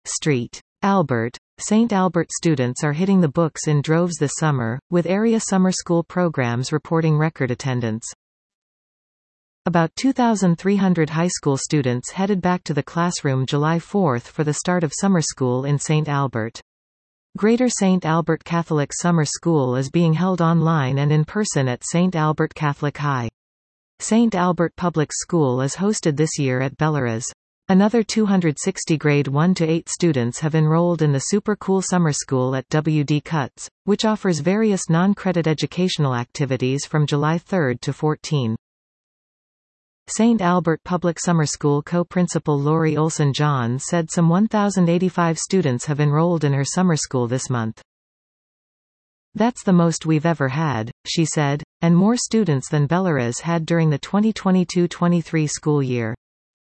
St. Albert. St. Albert students are hitting the books in droves this summer, with area summer school programs reporting record attendance. About 2,300 high school students headed back to the classroom July 4 for the start of summer school in St. Albert. Greater St. Albert Catholic Summer School is being held online and in person at St. Albert Catholic High. St. Albert Public School is hosted this year at Bellerose. Another 260 grade 1 to 8 students have enrolled in the Super Cool Summer School at W.D. Cutts, which offers various non-credit educational activities from July 3 to 14. St. Albert Public Summer School co-principal Lori Olson-John said some 1,085 students have enrolled in her summer school this month. "That's the most we've ever had," she said, and more students than Bellerose had during the 2022-23 school year.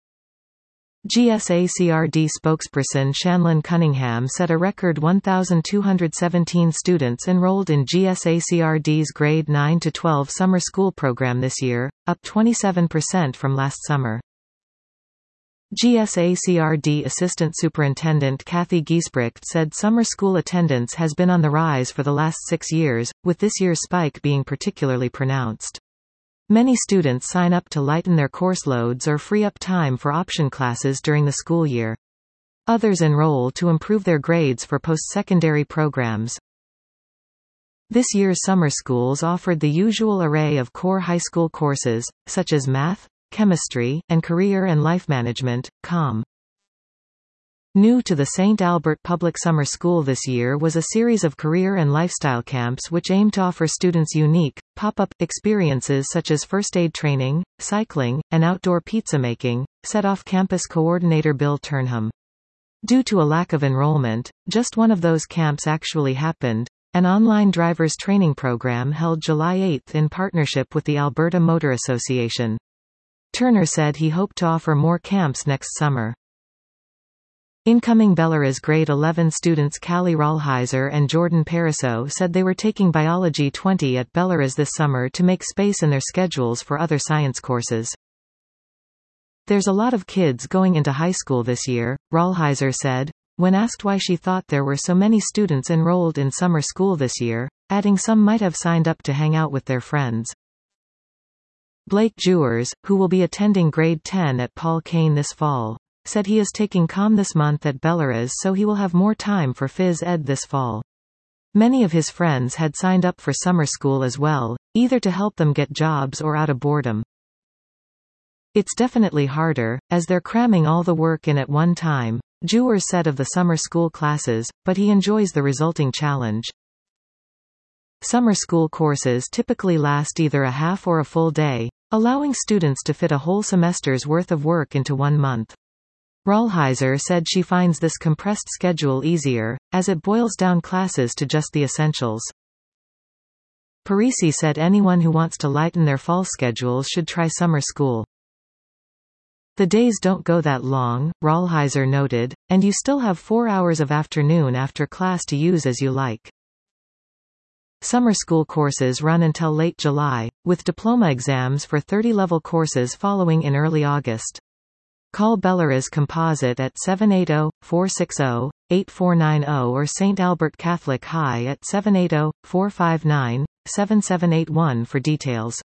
GSACRD spokesperson Shanlon Cunningham said a record 1,217 students enrolled in GSACRD's grade 9 to 12 summer school program this year, up 27% from last summer. GSACRD Assistant Superintendent Kathy Giesbrecht said summer school attendance has been on the rise for the last 6 years, with this year's spike being particularly pronounced. Many students sign up to lighten their course loads or free up time for option classes during the school year. Others enroll to improve their grades for post-secondary programs. This year's summer schools offered the usual array of core high school courses, such as math, chemistry, and career and life management, COM. New to the St. Albert Public Summer School this year was a series of career and lifestyle camps which aim to offer students unique, pop-up experiences such as first aid training, cycling, and outdoor pizza making, said off-campus coordinator Bill Turnham. Due to a lack of enrollment, just one of those camps actually happened, an online driver's training program held July 8 in partnership with the Alberta Motor Association. Turner said he hoped to offer more camps next summer. Incoming Bellerose grade 11 students Callie Rollheiser and Jordan Pariseau said they were taking Biology 20 at Bellerose this summer to make space in their schedules for other science courses. "There's a lot of kids going into high school this year," Rollheiser said, when asked why she thought there were so many students enrolled in summer school this year, adding some might have signed up to hang out with their friends. Blake Jewers, who will be attending grade 10 at Paul Kane this fall, said he is taking COM this month at Bellerose so he will have more time for phys ed this fall. Many of his friends had signed up for summer school as well, either to help them get jobs or out of boredom. "It's definitely harder, as they're cramming all the work in at one time," Jewers said of the summer school classes, but he enjoys the resulting challenge. Summer school courses typically last either a half or a full day, allowing students to fit a whole semester's worth of work into 1 month. Rollheiser said she finds this compressed schedule easier, as it boils down classes to just the essentials. Parisi said anyone who wants to lighten their fall schedules should try summer school. "The days don't go that long," Rollheiser noted, "and you still have 4 hours of afternoon after class to use as you like." Summer school courses run until late July, with diploma exams for 30-level courses following in early August. Call Bellerose Composite at 780-460-8490 or St. Albert Catholic High at 780-459-7781 for details.